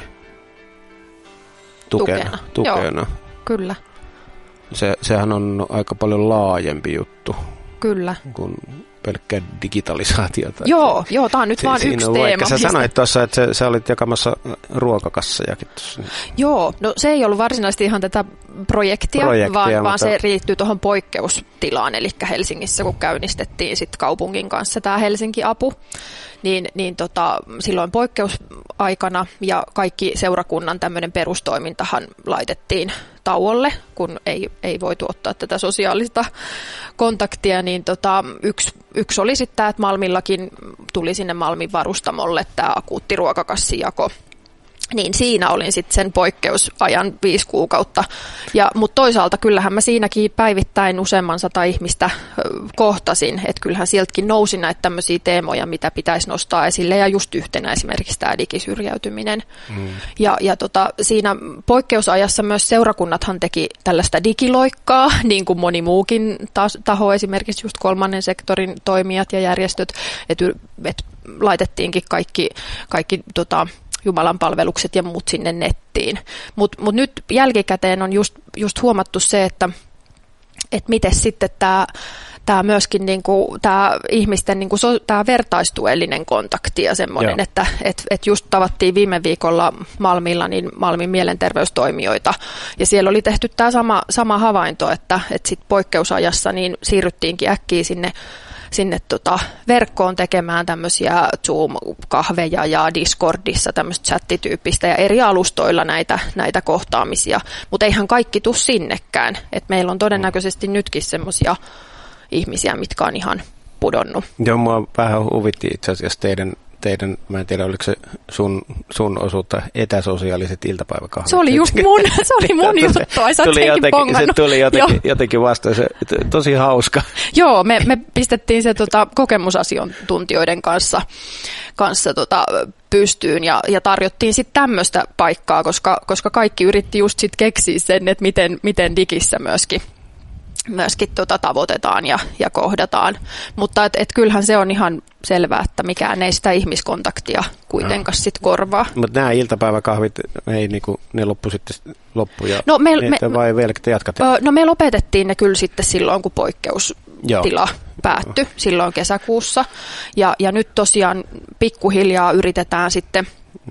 tukena. tukena. tukena. Joo, kyllä. Se, sehän on aika paljon laajempi juttu. Kyllä. Kuin pelkkä digitalisaatiota. Joo, joo, tämä on nyt vaan yksi teema. Vaikka sä sanoit tuossa, että sä, sä olit jakamassa ruokakassajakin tuossa. Joo, no se ei ollut varsinaisesti ihan tätä projektia, projektia vaan, mutta vaan se liittyy tuohon poikkeustilaan, eli Helsingissä, kun käynnistettiin sit kaupungin kanssa tämä Helsinki-apu, niin, niin tota, silloin poikkeusaikana ja kaikki seurakunnan tämmöinen perustoimintahan laitettiin tauolle, kun ei, ei voitu ottaa tätä sosiaalista kontaktia, niin tota, yksi, yksi oli sitten tämä, että Malmillakin tuli sinne Malmin varustamolle tämä akuutti ruokakassijako. Niin siinä olin sitten sen poikkeusajan viisi kuukautta. Ja, mutta toisaalta kyllähän mä siinäkin päivittäin useamman sata ihmistä kohtasin, että kyllähän sieltäkin nousi näitä tämmöisiä teemoja, mitä pitäisi nostaa esille, ja just yhtenä esimerkiksi tämä digisyrjäytyminen. Mm. Ja, ja tota, siinä poikkeusajassa myös seurakunnathan teki tällaista digiloikkaa, niin kuin moni muukin taho, esimerkiksi just kolmannen sektorin toimijat ja järjestöt, että et laitettiinkin kaikki, kaikki tota, Jumalan palvelukset ja muut sinne nettiin. Mutta mut nyt jälkikäteen on just, just huomattu se, että et miten sitten tämä tää myöskin niinku, tää ihmisten niinku, so, tää vertaistuellinen kontakti ja semmoinen, että et, et just tavattiin viime viikolla Malmilla niin Malmin mielenterveystoimijoita, ja siellä oli tehty tämä sama, sama havainto, että et sit poikkeusajassa niin siirryttiinkin äkkiä sinne sinne tota verkkoon tekemään tämmöisiä Zoom-kahveja ja Discordissa tämmöistä chattityyppistä ja eri alustoilla näitä, näitä kohtaamisia, mutta eihän kaikki tule sinnekään. Et meillä on todennäköisesti nytkin semmoisia ihmisiä, mitkä on ihan pudonnut. Joo, mua vähän huvitti itse asiassa teidän, teidän mä en tiedä, oliko se sun, sun osuutta etäsosiaaliset iltapäiväkahvit. Se oli just mun, se oli mun juttu, ai sä oot senkin pongannut. Se tuli jotenkin, jotenkin vastaan, se tosi hauska. Joo, me, me pistettiin se tota, kokemusasiantuntijoiden kanssa, kanssa tota, pystyyn ja, ja tarjottiin sitten tämmöistä paikkaa, koska, koska kaikki yritti just sit keksiä sen, että miten, miten digissä myöskin. myöskin tota tavoitetaan ja, ja kohdataan. Mutta et, et kyllähän se on ihan selvää, että mikään ei sitä ihmiskontaktia kuitenkaan no. sit korvaa. Mutta nämä iltapäiväkahvit, ei niinku, ne loppu sitten loppu ja no me, me, vai vieläkö te jatkatte? No me lopetettiin ne kyllä sitten silloin, kun poikkeustila Joo. päättyi Joo. silloin kesäkuussa. Ja, ja nyt tosiaan pikkuhiljaa yritetään sitten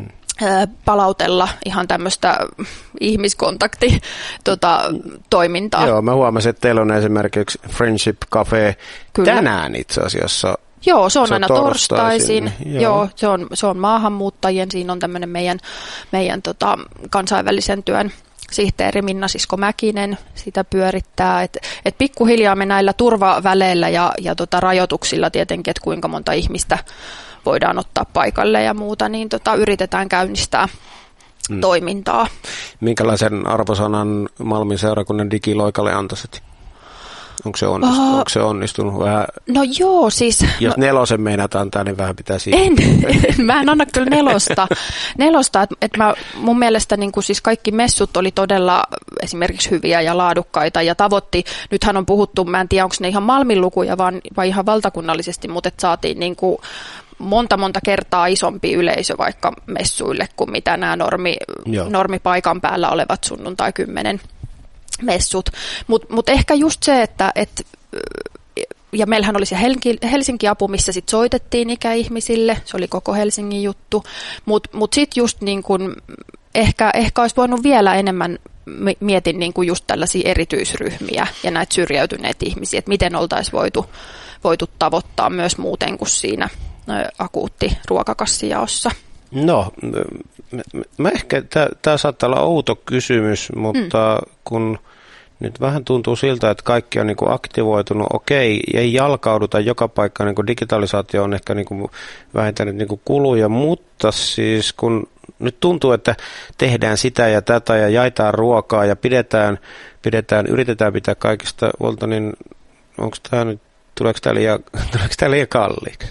palautella ihan tämmöistä ihmiskontakti tota, toimintaa. Joo, mä huomasin, että teillä on esimerkiksi Friendship Cafe Kyllä. tänään itse asiassa. Joo, se on se aina on torstaisin. torstaisin. Joo, Joo se, on, se on maahanmuuttajien. Siinä on tämmöinen meidän, meidän tota, kansainvälisen työn sihteeri Minna Sisko-Mäkinen sitä pyörittää. Et, et pikkuhiljaa me näillä turvaväleillä ja, ja tota, rajoituksilla tietenkin, että kuinka monta ihmistä voidaan ottaa paikalle ja muuta, niin tota, yritetään käynnistää hmm. toimintaa. Minkälaisen arvosanan Malmin seurakunnan digiloikalle antaisit? Onko se onnistunut? Uh, Onko se onnistunut vähän? No joo, siis... Jos no, nelosen meinaat antaa, niin vähän pitää siitä. En, mä en anna kyllä nelosta. nelosta että et mä, mun mielestä niin siis kaikki messut oli todella esimerkiksi hyviä ja laadukkaita ja tavoitti. Nythän on puhuttu, mä en tiedä, onko ne ihan Malmin lukuja vaan, vai ihan valtakunnallisesti, mutta et saatiin niin kuin monta monta kertaa isompi yleisö vaikka messuille kuin mitä nämä normi, normipaikan päällä olevat sunnuntai kymmenen messut. Mutta mut ehkä just se, että et, ja meillähän oli se Helsinki-apu, missä sit soitettiin ikäihmisille, se oli koko Helsingin juttu, mutta mut sitten just niin kun, ehkä, ehkä olisi voinut vielä enemmän mietin niin kun just tällaisia erityisryhmiä ja näitä syrjäytyneitä ihmisiä, että miten oltaisiin voitu, voitu tavoittaa myös muuten kuin siinä akuutti ruokakassijaossa. No, mä ehkä, tämä saattaa olla outo kysymys, mutta mm. kun nyt vähän tuntuu siltä, että kaikki on niin kuin aktivoitunut, okei, ei jalkauduta joka paikka, niin kuin digitalisaatio on ehkä niin kuin vähentänyt niin kuin kuluja, mutta siis kun nyt tuntuu, että tehdään sitä ja tätä ja jaetaan ruokaa ja pidetään, pidetään yritetään pitää kaikista huolta, niin onko tämä nyt, tuleeko tämä liian, tuleeko tämä liian kalliiksi?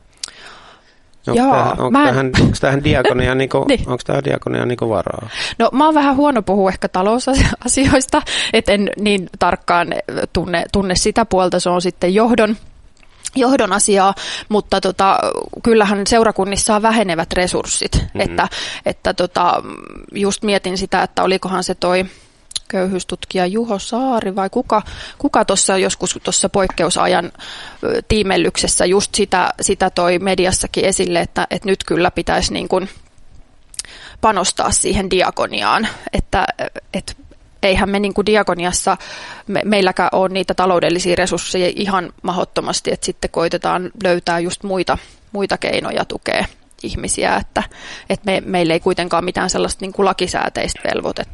Onko Joo, tähän, onko mä en... tähän, tähän diakonia niinku, niin. Onko tähän diakonia niinku varaa? No mä oon vähän huono puhua ehkä talousasioista, et en niin tarkkaan tunne, tunne sitä puolta, se on sitten johdon, johdon asiaa, mutta tota, kyllähän seurakunnissa on vähenevät resurssit, mm-hmm. että, että tota, just mietin sitä, että olikohan se toi köyhyystutkija Juho Saari vai kuka, kuka tuossa joskus tuossa poikkeusajan tiimellyksessä just sitä, sitä toi mediassakin esille, että, että nyt kyllä pitäisi niin kuin panostaa siihen diakoniaan, että, että eihän me niin kuin diakoniassa, me, meilläkään ole niitä taloudellisia resursseja ihan mahdottomasti, että sitten koitetaan löytää just muita, muita keinoja tukea ihmisiä, että, että me, meillä ei kuitenkaan mitään sellaista niin kuin lakisääteistä velvoitetta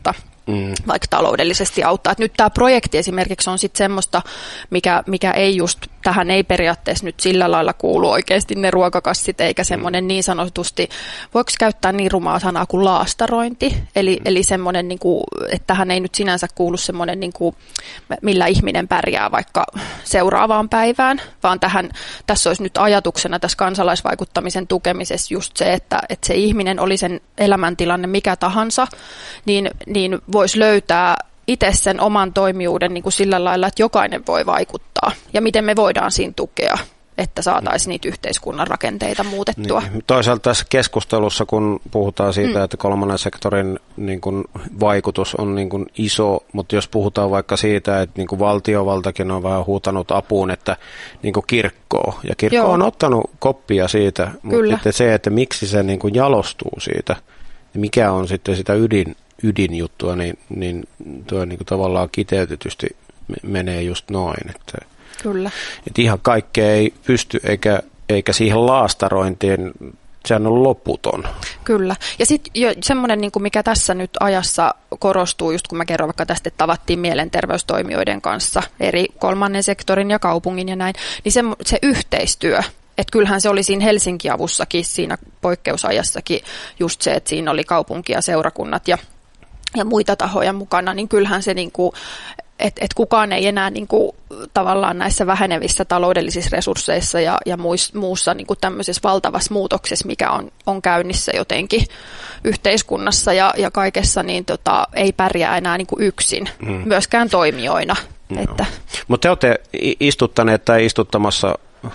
mm. vaikka taloudellisesti auttaa. Et nyt tämä projekti esimerkiksi on sitten semmoista, mikä, mikä ei just, tähän ei periaatteessa nyt sillä lailla kuulu oikeasti ne ruokakassit, eikä semmoinen niin sanotusti, voiko käyttää niin rumaa sanaa kuin laastarointi, eli, mm. eli semmoinen, niin kuin, että tähän ei nyt sinänsä kuulu semmoinen, niin kuin, millä ihminen pärjää vaikka seuraavaan päivään, vaan tähän, tässä olisi nyt ajatuksena tässä kansalaisvaikuttamisen tukemisessa just se, että, että se ihminen oli sen elämäntilanne mikä tahansa, niin, niin voisi löytää itse sen oman toimijuuden niin kuin sillä lailla, että jokainen voi vaikuttaa ja miten me voidaan siinä tukea, että saataisiin niitä yhteiskunnan rakenteita muutettua. Niin. Toisaalta tässä keskustelussa, kun puhutaan siitä, mm. että kolmannen sektorin niin kuin, vaikutus on niin kuin, iso, mutta jos puhutaan vaikka siitä, että niin kuin, valtiovaltakin on vähän huutanut apuun, että niin kuin, kirkkoa, ja kirkko Joo. on ottanut koppia siitä, Kyllä. mutta se, että miksi se niin kuin, jalostuu siitä, ja mikä on sitten sitä ydin, ydinjuttua, niin, niin tuo niin kuin, tavallaan kiteytetysti menee just noin, että Kyllä. Että ihan kaikkea ei pysty, eikä, eikä siihen laastarointiin, sehän on loputon. Kyllä. Ja sitten semmoinen, niin mikä tässä nyt ajassa korostuu, just kun mä kerron vaikka tästä, että tavattiin mielenterveystoimijoiden kanssa, eri kolmannen sektorin ja kaupungin ja näin, niin se, se yhteistyö, että kyllähän se oli siinä Helsinki-avussakin, siinä poikkeusajassakin just se, että siinä oli kaupunki ja seurakunnat ja, ja muita tahoja mukana, niin kyllähän se niin kuin Että et kukaan ei enää niinku, tavallaan näissä vähenevissä taloudellisissa resursseissa ja, ja muis, muussa niinku tämmöisessä valtavassa muutoksessa, mikä on, on käynnissä jotenkin yhteiskunnassa ja, ja kaikessa, niin tota, ei pärjää enää niinku yksin, mm. myöskään toimijoina. Että. Mutta te olette istuttaneet tai istuttamassa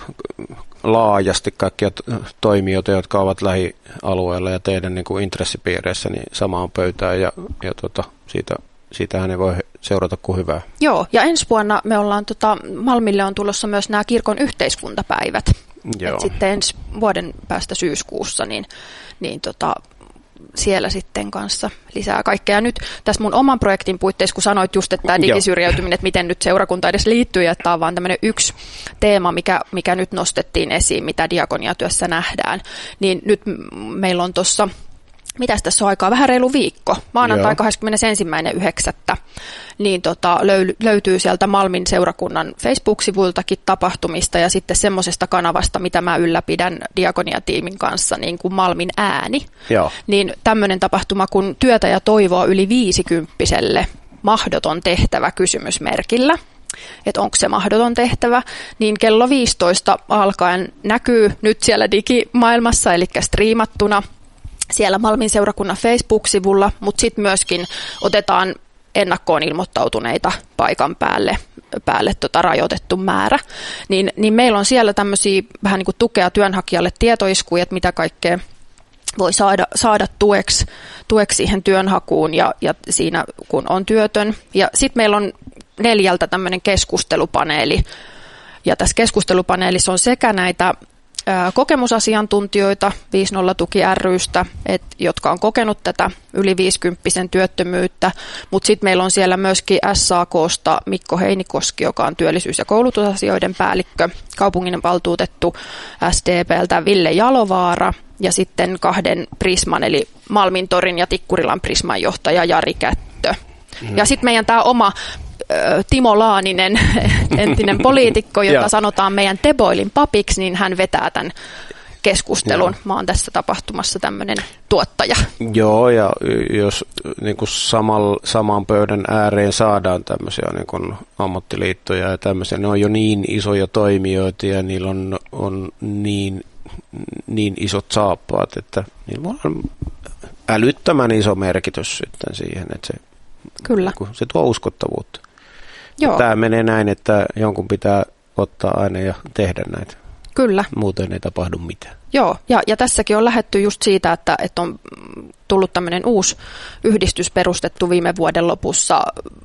laajasti kaikkia toimijoita, jotka ovat lähialueella ja teidän niinku intressipiireissä niin samaan pöytään ja, ja tota, siitä, siitähän ei voi seurata kuin hyvää. Joo, ja ensi vuonna me ollaan, tota, Malmille on tulossa myös nämä kirkon yhteiskuntapäivät. Et sitten ensi vuoden päästä syyskuussa, niin, niin tota, siellä sitten kanssa lisää kaikkea. Nyt tässä mun oman projektin puitteissa, kun sanoit just, että tämä digisyrjäytyminen, että miten nyt seurakunta edes liittyy, että tämä on vaan tämmöinen yksi teema, mikä, mikä nyt nostettiin esiin, mitä diakoniatyössä nähdään, niin nyt meillä on tuossa mitäs tässä on aikaa? Vähän reilu viikko. Maanantai kahdeskymmenesensimmäinen yhdeksättä Niin tota, löy- löytyy sieltä Malmin seurakunnan Facebook-sivuiltakin tapahtumista ja sitten semmoisesta kanavasta, mitä mä ylläpidän diakoniatiimin kanssa, niin kuin Malmin ääni. Joo. Niin tämmöinen tapahtuma kuin työtä ja toivoa yli viisikymppiselle mahdoton tehtävä kysymysmerkillä. Että onko se mahdoton tehtävä, niin kello viisitoista alkaen näkyy nyt siellä digimaailmassa, eli striimattuna siellä Malmin seurakunnan Facebook-sivulla, mutta sitten myöskin otetaan ennakkoon ilmoittautuneita paikan päälle, päälle tota rajoitettu määrä. Niin, niin meillä on siellä tämmöisiä vähän niin kuin tukea työnhakijalle tietoiskuja, että mitä kaikkea voi saada, saada tueksi, tueksi siihen työnhakuun ja, ja siinä kun on työtön. Ja sitten meillä on neljältä tämmöinen keskustelupaneeli. Ja tässä keskustelupaneelissa on sekä näitä kokemusasiantuntijoita viisi nolla Tuki ry:stä, et, jotka on kokenut tätä yli viisikymppisen työttömyyttä, mutta sitten meillä on siellä myöskin S A K:sta Mikko Heinikoski, joka on työllisyys- ja koulutusasioiden päällikkö, kaupunginvaltuutettu S D P:ltä Ville Jalovaara ja sitten kahden Prisman eli Malmintorin ja Tikkurilan Prisman johtaja Jari Kättö. Mm. Ja sitten meidän tämä oma Timo Laaninen, entinen poliitikko, jota sanotaan meidän Teboilin papiksi, niin hän vetää tämän keskustelun. Joo. Mä oon tässä tapahtumassa tämmöinen tuottaja. Joo, ja jos niin kuin samal, saman pöydän ääreen saadaan tämmöisiä niin kuin ammattiliittoja ja tämmöisiä, ne on jo niin isoja toimijoita ja niillä on, on niin, niin isot saappaat, että niillä on älyttömän iso merkitys sitten siihen, että se, Kyllä. se tuo uskottavuutta. Joo. Tämä menee näin, että jonkun pitää ottaa aina ja tehdä näitä. Kyllä. Muuten ei tapahdu mitään. Joo, ja, ja tässäkin on lähdetty just siitä, että, että on tullut tämmöinen uusi yhdistys perustettu viime vuoden lopussa.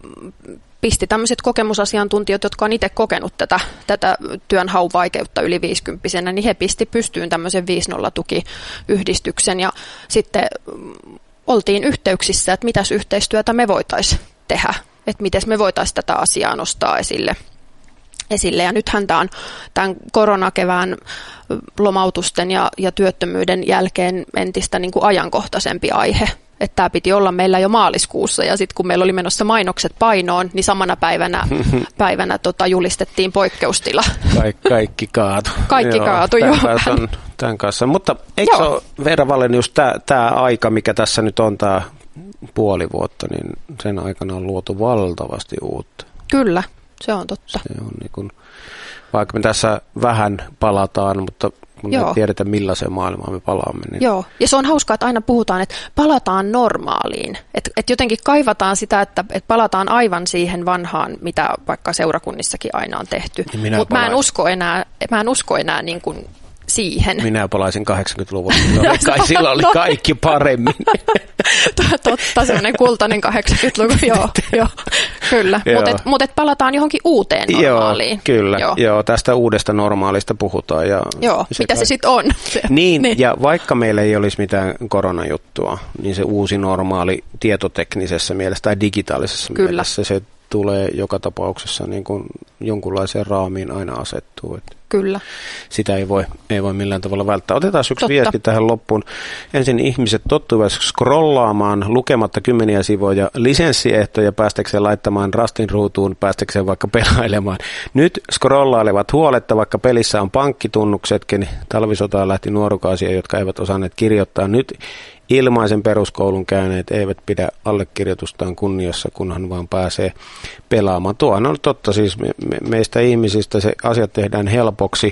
Pisti tämmöiset kokemusasiantuntijat, jotka on itse kokenut tätä, tätä työnhaun vaikeutta yli viisikymppisenä, niin he pisti pystyyn tämmöisen viisi nolla Tuki-yhdistyksen ja sitten oltiin yhteyksissä, että mitäs yhteistyötä me voitaisiin tehdä, että miten me voitaisiin tätä asiaa nostaa esille. esille. Ja nythän tämä on tämän koronakevään lomautusten ja, ja työttömyyden jälkeen entistä niin kuin ajankohtaisempi aihe, että tämä piti olla meillä jo maaliskuussa ja sitten kun meillä oli menossa mainokset painoon, niin samana päivänä, päivänä tota, julistettiin poikkeustila. Kaik, kaikki kaatu. Kaikki joo, kaatu, tämän joo. Kanssa on, tämän kanssa. Mutta eikö joo. se ole, Veera Wallenius, tämä aika, mikä tässä nyt on, tämä puoli vuotta, niin sen aikana on luotu valtavasti uutta. Kyllä, se on totta. Se on niin kuin, vaikka me tässä vähän palataan, mutta kun me tiedetään millaiseen maailmaan me palaamme. Niin... Joo, ja se on hauskaa, että aina puhutaan, että palataan normaaliin. Että et jotenkin kaivataan sitä, että et palataan aivan siihen vanhaan, mitä vaikka seurakunnissakin aina on tehty. Mutta mä en usko enää, mä en usko enää niin kuin siihen. Minä palaisin kahdeksankymmentäluvulla. Kai silloin oli kaikki paremmin. Totta, semmoinen kultainen kahdeksankymmentäluku, joo, joo, kyllä. Mutta et, mut et palataan johonkin uuteen normaaliin. Joo, kyllä, joo. joo, tästä uudesta normaalista puhutaan. Ja joo, se mitä kai... se sitten on. Niin, niin, ja vaikka meillä ei olisi mitään koronajuttua, niin se uusi normaali tietoteknisessä mielessä tai digitaalisessa kyllä. mielessä, se tulee joka tapauksessa niin kuin jonkunlaiseen raamiin aina asettuu. Että kyllä. Sitä ei voi, ei voi millään tavalla välttää. Otetaan yksi Totta. viesti tähän loppuun. Ensin ihmiset tottuivat scrollaamaan lukematta kymmeniä sivuja lisenssiehtoja päästäkseen laittamaan rastin ruutuun, päästäkseen vaikka pelailemaan. Nyt scrollailevat huoletta, vaikka pelissä on pankkitunnuksetkin. Talvisotaan lähti nuorukaasia, jotka eivät osanneet kirjoittaa. Nyt ilmaisen peruskoulun käyneet eivät pidä allekirjoitustaan kunniassa, kunhan vaan pääsee pelaamaan. Tuohan on totta, siis me, me, meistä ihmisistä se asiat tehdään helpoksi,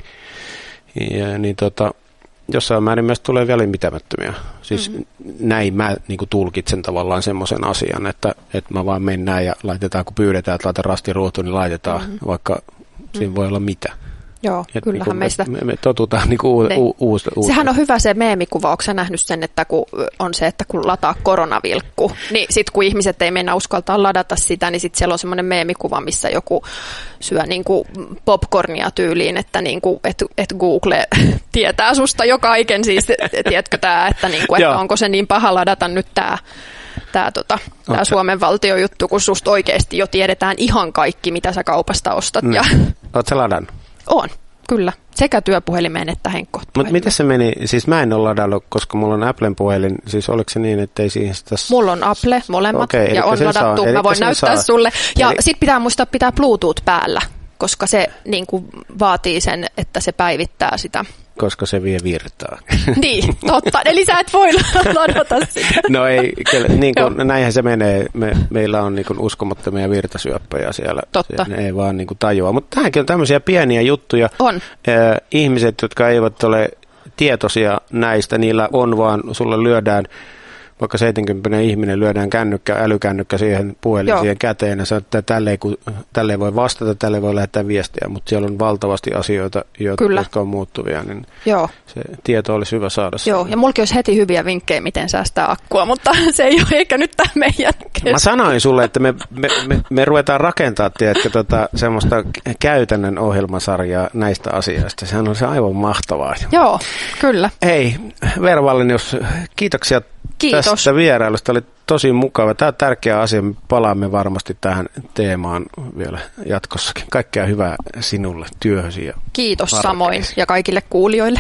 ja, niin tota, jossain määrin meistä tulee välinpitämättömiä. Siis mm-hmm. näin mä niin kuin tulkitsen tavallaan semmoisen asian, että, että mä vaan mennään ja laitetaan, kun pyydetään, että laita rasti ruutuun, niin laitetaan, mm-hmm. vaikka mm-hmm. siinä voi olla mitä. Joo, et kyllähän niin meistä... Me, me totutaan niin kuin u- uusta. Sehän on hyvä se meemikuva, onko sä nähnyt sen, että kun on se, että kun lataa koronavilkku, niin sitten kun ihmiset ei mennä uskaltaa ladata sitä, niin sitten siellä on semmoinen meemikuva, missä joku syö niin kuin popcornia tyyliin, että, niin kuin, että, että Google tietää susta jo kaiken, siis tiedätkö tämä, että, niin kuin, että onko se niin paha ladata nyt tämä... Tämä tota, Suomen valtiojuttu, kun susta oikeasti jo tiedetään ihan kaikki, mitä sä kaupasta ostat. Mm. Ja... Oletko sä ladannut? On, kyllä. Sekä työpuhelimeen että henkkohtopuhelimeen. Mutta miten se meni? Siis mä en ole ladannut, koska mulla on Applen puhelin. Siis oliko se niin, että ei siihen sitä... Mulla on Apple molemmat okay, ja on ladattu. Saa. Mä voin näyttää saa. sulle. Ja eli... sit pitää muistaa pitää Bluetooth päällä, koska se niin kuin vaatii sen, että se päivittää sitä. Koska se vie virtaa. Niin, totta. Eli sä et voi ladata sitä. No ei, niin kuin, näinhän se menee. Me, meillä on niin kuin uskomattomia virtasyöppöjä siellä. Totta. Ne ei vaan niin kuin tajua. Mutta tämäkin on tämmöisiä pieniä juttuja. On. Eh, ihmiset, jotka eivät ole tietoisia näistä, niillä on vaan, sulle lyödään, vaikka seitsemänkymmentä ihminen lyödään kännykkä, älykännykkä siihen puhelin Joo. siihen käteen ja sanoo, että tälle ei, tälle ei voi vastata, tälle ei voi lähettää viestiä, mutta siellä on valtavasti asioita, jotka on muuttuvia, niin Joo. se tieto olisi hyvä saada. Joo, siihen. Ja mullakin olisi heti hyviä vinkkejä, miten säästää akkua, mutta se ei ole ehkä nyt tämä meidän kesken. Mä sanoin sulle, että me, me, me, me ruvetaan rakentaa, tiedätkö, tota, semmoista käytännön ohjelmasarjaa näistä asioista. Sehän on se aivan mahtavaa. Joo, kyllä. Hei, Veera Wallenius, kiitoksia Kiitos. tästä vierailusta. Oli tosi mukava. Tämä on tärkeä asia. Me palaamme varmasti tähän teemaan vielä jatkossakin. Kaikkea hyvää sinulle, työhösi ja Kiitos arkeisi. Samoin ja kaikille kuulijoille.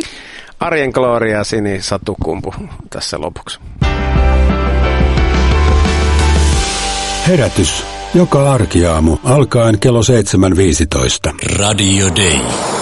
Arjen Gloria Sini Satukumpu tässä lopuksi. Herätys joka arkiaamu alkaen kello seitsemän viisitoista. Radio Day.